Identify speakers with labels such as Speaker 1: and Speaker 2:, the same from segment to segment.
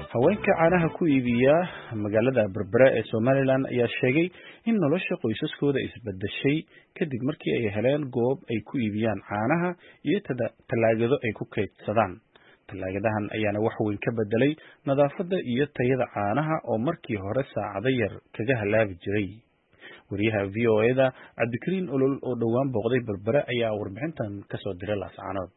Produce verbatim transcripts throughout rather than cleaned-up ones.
Speaker 1: haweenka caanaha ku iibiya magaalada Berbera ee Somaliland ayaa sheegay in nolosha qoysaskooda isbedeshay kadib markii ay heleen goob ay ku iibiyaan caanaha iyo talaagado ay ku kaydsadaan. Talaagadahan ayaana wax weyn ka bedelay nadaafadda iyo tayada caanaha oo markii hore saacado yar kaga halaabi jiray. wariyaha V O A da Cabdikariin Olol oo dhawaan booqday Berbera ayaa warbixintan ka soo diray Laascaanood.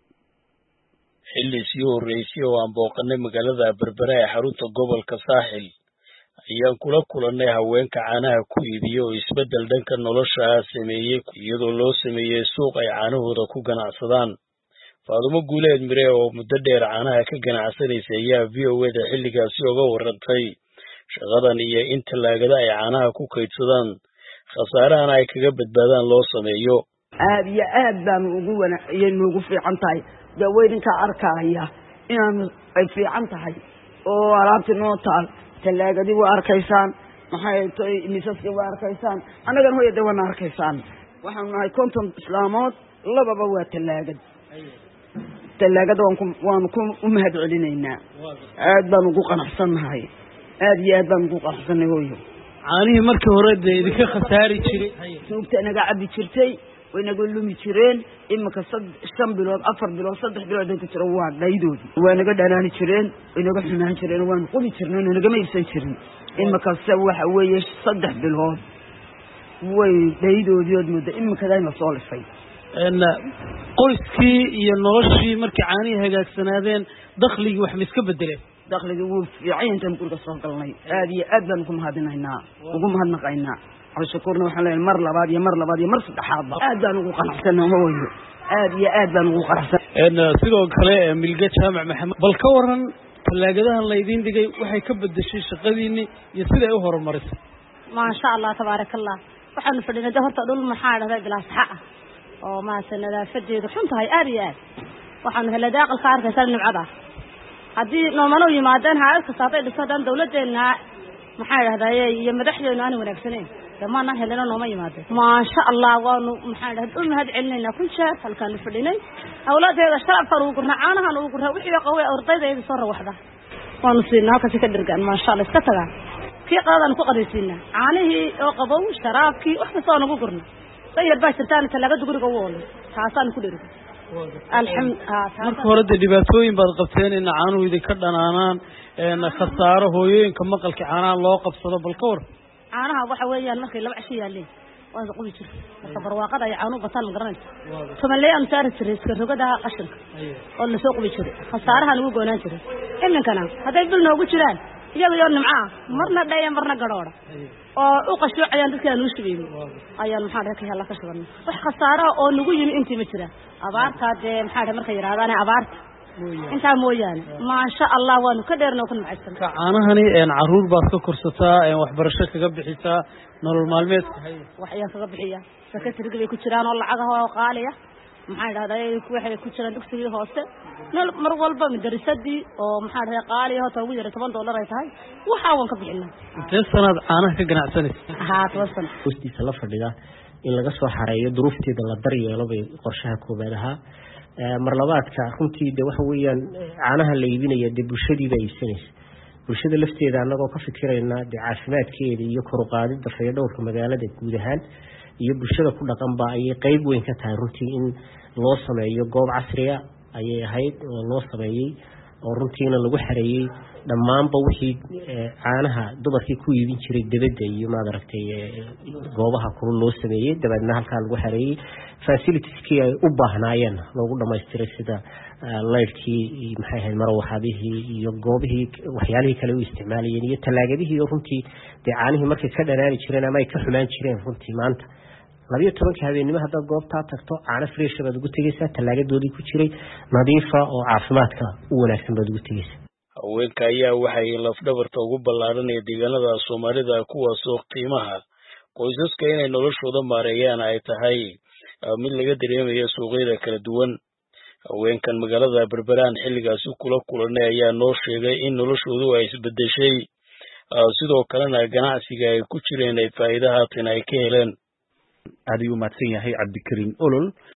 Speaker 2: xilli sii horeysay oo aan booqanay magaalada Berbera ee xarunta gobolka Saaxil ayaan kula kulannay haweenka caanaha ku iibiya oo isbedel dhanka nolosha sameeyay iyadoo loo sameeyay suuq ay caanahooda ku ganacsadaan. Faadumo Guuleed Mire oo muddo dheer caanaha ka ganacsanaysay ayaa V O A da xilligaasi uga warantay shaqadan iyo in talaagada ay caanaha ku kaydsadaan khasaarahan ay kaga badbaadaan loo sameeyo.
Speaker 3: aad iyo aad baan ugu wanaaciyay noogu fiican tahay daweynka arkaya inaan ay fiican tahay oo alaabti noo taal talaagadi waa arkaysaan maxay tahay miisaska waa arkaysaan anaga hooyada waa arkaysaan waxaan nahay konton islaamood lababa waa talaagad talaagada waan ku u mahad celinaynaa aad baan ugu qanacsanahay aad iyo aad baan ugu qanacsanahay hooyo
Speaker 4: caanihi markii hore idinka khasaari jiray
Speaker 3: suugta naga cabi jirtay waynaga lumi jireen imika shan bilood afar bilood saddex bilood ay ku jiro waa dhaydoodi waa naga dhanaani jireen waynaga xumaan jireen waan qudi jirnay naga ma iibsan jirin imika waxa weeye saddex bilood way dhaydoodi oo muddo imika dayna soo lifay
Speaker 4: en qoyskii iyo noloshii markii caanihi hagaagsanaadeen dakhligii wax ma iska bedeleen
Speaker 3: dakhligii wuu fiican intaan guriga soo galnay aad iyo aad baan ugu mahadinaynaa ugu mahadnaqaynaa شكرنا وحنا مر لبعض يا مر لبعض يا مر صدحات آدان وقنعسنا هو آد يا آدان وقنعسنا
Speaker 4: إن سيدو كله ملقى جامع محمد بالكورن تلاقيها الله يدين دقي وحي كبد الشيء شقديني يصير أهور المرس
Speaker 5: ما شاء الله تبارك الله وحنا فدنا جهر تقول محارة هذا بلاس حقه وما سنة لا فدي رحمت هاي آريات وحنا هلا داقل خارج سلم عبا هذه نومانو يمادن هاي كسافة لسدان دولة إنها محارة هذا يمدحنا إنه أنا ونفسنين دمانا هلنا نوما يماده ما شاء الله وانو محمد هدول هاد علنا كل شيء هالكان الفرديني أولاد هذا شرف فروقنا عانها نوقرها وحي قوي أرضي ذي صار وحده ونصيرنا كتكدر كان ما شاء الله استتغى في قاضي نفقد يسينا عانه قبو شرابكي وإحنا صارنا نوقرنا طيب باش تاني تلاقي تقول قوول حاسان كل رجل الحمد
Speaker 4: marka hore dhibaatooyin baad qabteen in caanu idin ka dhanaanaan ee khasaaro hooyooyinka maqalka caanaha loo qabsado balka war
Speaker 5: caanaha waxa weeyaan markay laba cashiyo yaaleen waan qobi jiray marka barwaaqada ay caanu bataan garanay Soomaaliya saar jiray iska rogada qashinka oo la soo qobi jiray khasaarahan ugu goonaan jiray iminkana haday bil noogu jiraan iyaga yoon nimca marna dhayan marna garoora oo u qasho ayaan dadka aanu shibeen ayaan maxaa ka hela ka shaban wax khasaaro oo nagu yimi intii ma jira abaarta de maxaa markay yiraahdaan abaarta inta mooyaan ma sha Allah waanu ka dheerno ku macsan
Speaker 4: ka caanahani een caruur baad ka korsataa een waxbarasho kaga bixisaa nolol maalmeedka
Speaker 5: wax ayaan kaga bixiyaa secretary bay ku jiraan oo lacagaha oo qaaliya maxaa dhahday waxay ku jiraan dugsiga hoose nol mar walba madarisadii oo maxaa dhahay qaaliya oo ugu yar toban dollar ay tahay waxa waan ka bixinaa
Speaker 4: intee sanad caanaha ka ganacsanaysaa
Speaker 5: ha toban
Speaker 6: hoostiisa la fadhiga in laga soo xareeyo duruufteeda la daryeelo bay qorshaha koobaad ahaa marlabaadka runtii de waxa weeyaan caanaha la iibinaya de bulshadiiba iibsanaysa bulshada lafteeda anagoo ka fikirayna de caafimaadkeeda iyo kor u qaadida fayadhowrka magaalada guud ahaan iyo bulshada ku dhaqan ba ay qayb weyn ka tahay runtii in loo sameeyo goob casri ah ayay ahayd oo loo sameeyay oo runtiina lagu xareeyay dhammaanba wixii caanaha dumarkii ku iibin jiray dibadda iyo maad aragtay goobaha kulul loo sameeyay dabadna halka lagu xareeyay facilitieskii ay u baahnaayeen loogu dhameystiray sida lightkii maxay ahayd marwaxadihii iyo goobihii waxyaalihii kale u isticmaalayeen iyo talaagadihii runtii de caanihii markay ka dhanaani jireen ama ay ka xumaan jireen runtii maanta labiyo tobanka habeenimo haddaad goobtaa tagto caano fresh baad ugu tegaysaa talaagadoodii ku jiray nadiifa oo caafimaadka u wanaagsan baad ugu tegaysaa
Speaker 2: haweenka ayaa waxay lafdhabarta ugu ballaaranaya deegaanada Soomaalida kuwaasoo qiimaha qoysaska inay noloshooda maareeyaan ay tahay mid laga dareemayo suuqyada kala duwan. haweenkan magaalada Berbera xilligaasi kula kulanay ayaa noo sheegay in noloshoodu ay isbedeshay sidoo kalena ganacsiga ay ku jireen ay faa'iido haatan ay ka heleen.
Speaker 1: aad ayuu mahadsan yahay Cabdikariin Olol.